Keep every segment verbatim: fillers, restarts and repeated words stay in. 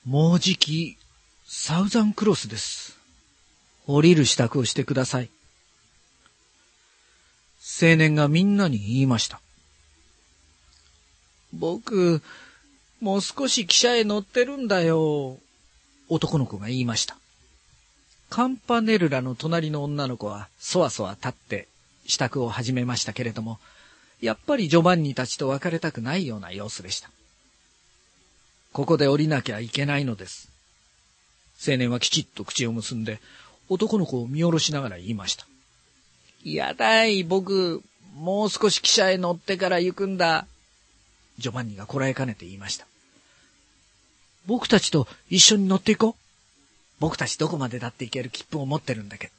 もうじき、サウザンクロスです。降りる支度をしてください。青年がみんなに言いました。僕、もう少し汽車へ乗ってるんだよ。男の子が言いました。カンパネルラの隣の女の子はそわそわ立って支度を始めましたけれども、やっぱりジョバンニたちと別れたくないような様子でした。ここで降りなきゃいけないのです。青年はきちっと口を結んで男の子を見下ろしながら言いました。やだい、僕、もう少し汽車へ乗ってから行くんだ。ジョバンニがこらえかねて言いました。僕たちと一緒に乗っていこう。僕たちどこまでだって行ける切符を持ってるんだけど。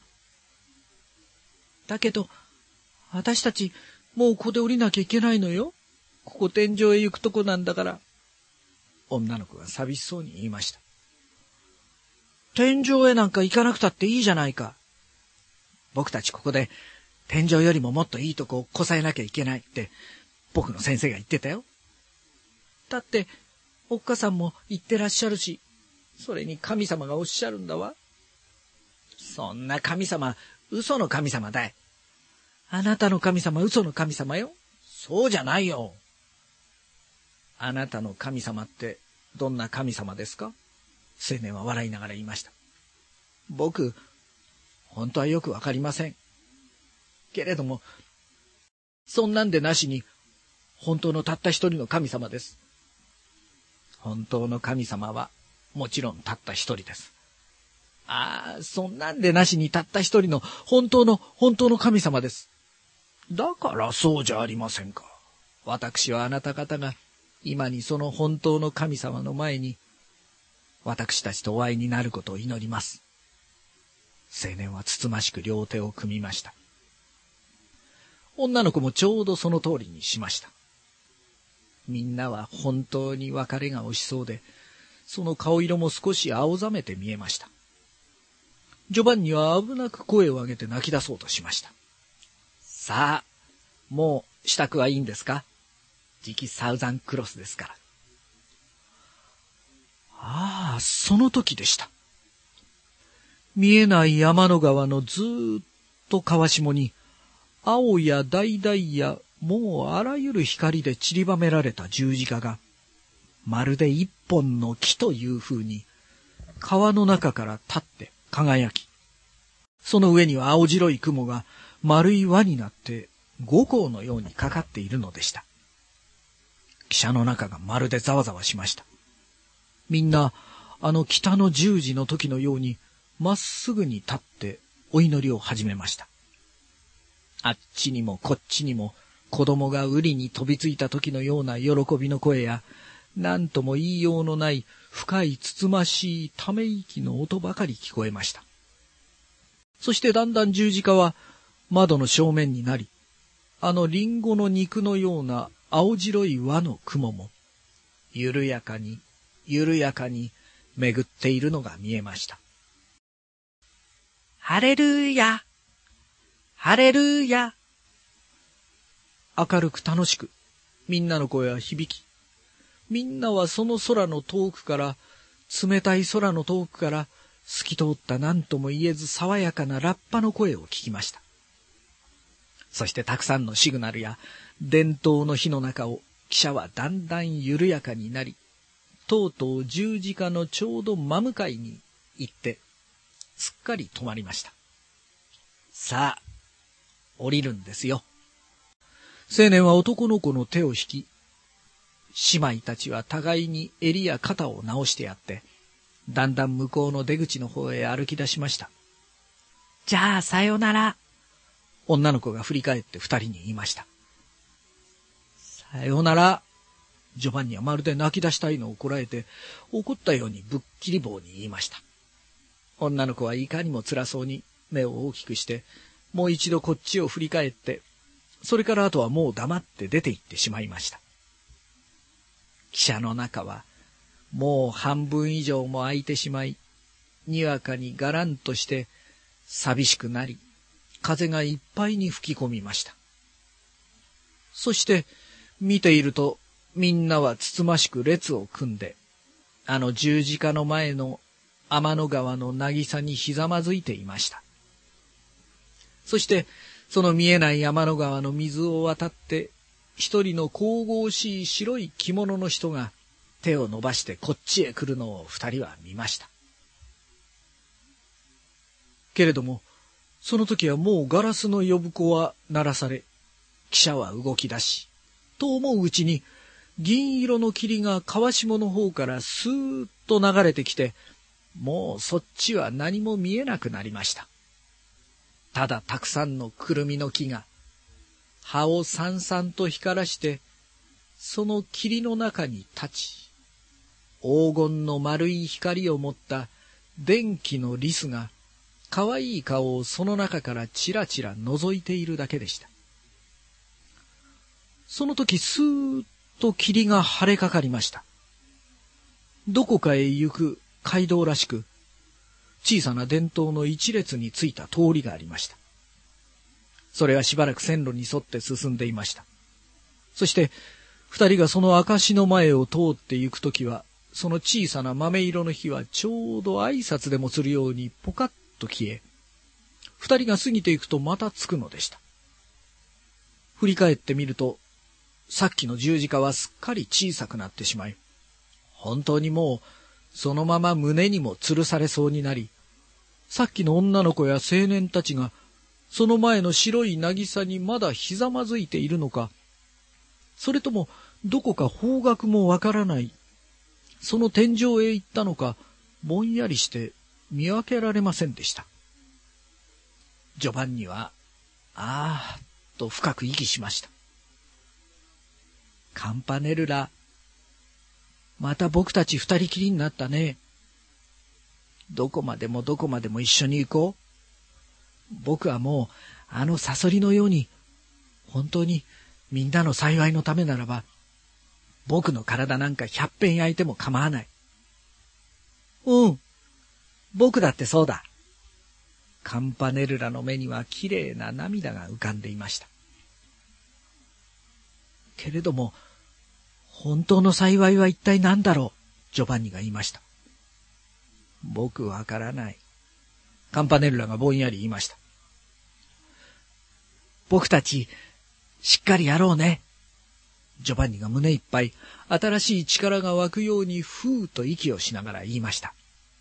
だけど、私たちもうここで降りなきゃいけないのよ。ここ天井へ行くとこなんだから。女の子が寂しそうに言いました。天井へなんか行かなくたっていいじゃないか。僕たちここで天井よりももっといいとこをこさえなきゃいけないって僕の先生が言ってたよ。だっておっかさんも言ってらっしゃるし、それに神様がおっしゃるんだわ。そんな神様、嘘の神様だい。あなたの神様、嘘の神様よ。そうじゃないよ。あなたの神様ってどんな神様ですか？青年は笑いながら言いました。僕、本当はよくわかりません。けれども、そんなんでなしに、本当のたった一人の神様です。本当の神様は、もちろんたった一人です。ああ、そんなんでなしにたった一人の本当の本当の神様です。だからそうじゃありませんか。私はあなた方が今にその本当の神様の前に私たちとお会いになることを祈ります。青年はつつましく両手を組みました。女の子もちょうどその通りにしました。みんなは本当に別れが惜しそうで、その顔色も少し青ざめて見えました。ジョバンニは危なく声を上げて泣き出そうとしました。さあ、もう支度はいいんですか？次期サウザンクロスですから。ああ、その時でした。見えない山の川のずーっと川下に、青や橙やもうあらゆる光で散りばめられた十字架が、まるで一本の木という風に、川の中から立って輝き、その上には青白い雲が丸い輪になって五光のようにかかっているのでした。汽車の中がまるでざわざわしました。みんな、あの北の十字の時のように、まっすぐに立ってお祈りを始めました。あっちにもこっちにも、子供が瓜に飛びついた時のような喜びの声や、何とも言いようのない深いつつましいため息の音ばかり聞こえました。そしてだんだん十字架は窓の正面になり、あのリンゴの肉のような青白い輪の雲も、緩やかに緩やかに巡っているのが見えました。ハレルーヤ、ハレルーヤ。明るく楽しく、みんなの声は響き、みんなはその空の遠くから、冷たい空の遠くから、透き通った何とも言えず爽やかなラッパの声を聞きました。そしてたくさんのシグナルや電灯の火の中を汽車はだんだん緩やかになり、とうとう十字架のちょうど真向かいに行って、すっかり止まりました。さあ、降りるんですよ。青年は男の子の手を引き、姉妹たちは互いに襟や肩を直してやって、だんだん向こうの出口の方へ歩き出しました。じゃあ、さよなら。女の子が振り返って二人に言いました。さよなら。ジョバンニはまるで泣き出したいのをこらえて、怒ったようにぶっきり棒に言いました。女の子はいかにも辛そうに目を大きくして、もう一度こっちを振り返って、それからあとはもう黙って出て行ってしまいました。汽車の中は、もう半分以上も空いてしまい、にわかにがらんとして寂しくなり、風がいっぱいに吹き込みました。そして見ているとみんなはつつましく列を組んで、 あの十字架の前の天の川の渚にひざまずいていました。そしてその見えない天の川の水を渡って一人の神々しい白い着物の人が手を伸ばしてこっちへ来るのを二人は見ました。けれどもその時はもうガラスの呼ぶ子は鳴らされ、汽車は動き出し、と思ううちに銀色の霧が川下の方からスーッと流れてきて、もうそっちは何も見えなくなりました。ただたくさんのくるみの木が葉をさんさんと光らして、その霧の中に立ち、黄金の丸い光を持った電気のリスがかわいい顔をその中からちらちら覗いているだけでした。その時スーッと霧が晴れかかりました。どこかへ行く街道らしく、小さな電灯の一列についた通りがありました。それはしばらく線路に沿って進んでいました。そして二人がその証の前を通って行くときは、その小さな豆色の火はちょうど挨拶でもするようにポカッと消え、二人が過ぎていくとまたつくのでした。振り返ってみると、さっきの十字架はすっかり小さくなってしまい、本当にもうそのまま胸にも吊るされそうになり、さっきの女の子や青年たちがその前の白い渚にまだひざまずいているのか、それともどこか方角もわからない、その天井へ行ったのか、ぼんやりして見分けられませんでした。ジョバンニは、ああ、と深く息しました。カンパネルラ、また僕たち二人きりになったね。どこまでもどこまでも一緒に行こう。僕はもうあのサソリのように、本当にみんなの幸いのためならば、僕の体なんか百遍焼いても構わない。うん、僕だってそうだ。カンパネルラの目にはきれいな涙が浮かんでいました。けれども、本当の幸いは一体何だろう、ジョバンニが言いました。僕わからない。カンパネルラがぼんやり言いました。僕たち、しっかりやろうね。ジョバンニが胸いっぱい、新しい力が湧くようにふーっと息をしながら言いました。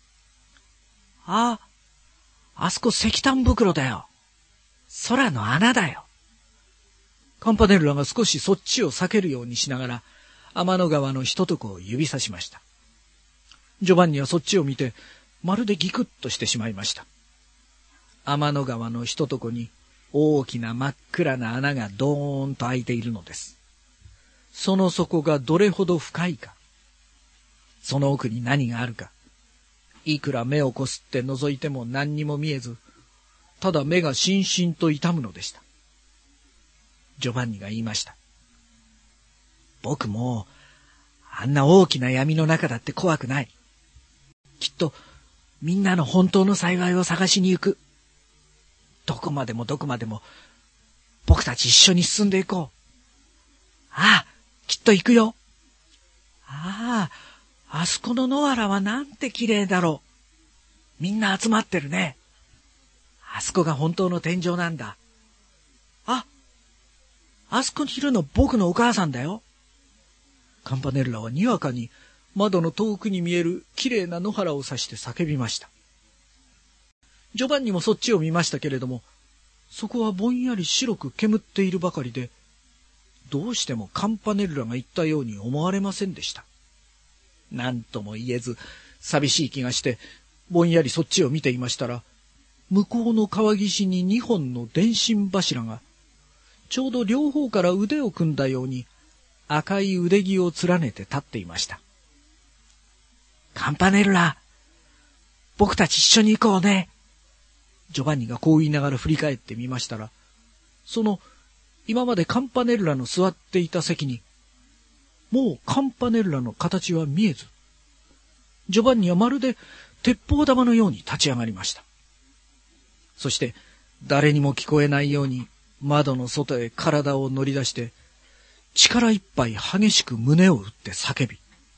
ああ、あそこ石炭袋だよ。空の穴だよ。カンパネルラが少しそっちを避けるようにしながら、天の川のひととこを指さしました。ジョバンニはそっちを見て、まるでギクッとしてしまいました。天の川のひととこに大きな真っ暗な穴がドーンと開いているのです。その底がどれほど深いか、その奥に何があるか、いくら目をこすって覗いても何にも見えず、ただ目がしんしんと痛むのでした。ジョバンニが言いました。僕もあんな大きな闇の中だって怖くない。きっとみんなの本当の幸いを探しに行く。どこまでもどこまでも僕たち一緒に進んでいこう。ああ、きっと行くよ。ああ、あそこの野原はなんて綺麗だろう。みんな集まってるね。あそこが本当の天井なんだ。あ、あそこにいるの僕のお母さんだよ。カンパネルラはにわかに窓の遠くに見える綺麗な野原を指して叫びました。ジョバンニもそっちを見ましたけれども、そこはぼんやり白く煙っているばかりで、どうしてもカンパネルラが言ったように思われませんでした。何とも言えず寂しい気がして、ぼんやりそっちを見ていましたら、向こうの川岸に二本の電信柱が、ちょうど両方から腕を組んだように赤い腕木を連ねて立っていました。カンパネルラ、僕たち一緒に行こうね。ジョバンニがこう言いながら振り返ってみましたら、その今までカンパネルラの座っていた席に、もうカンパネルラの形は見えず、ジョバンニはまるで鉄砲玉のように立ち上がりました。そして誰にも聞こえないように窓の外へ体を乗り出して、力いっぱい激しく胸を打って叫び、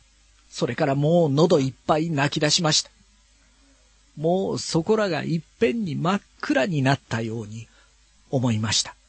それからもう喉いっぱい泣き出しました。もうそこらがいっぺんに真っ暗になったように思いました。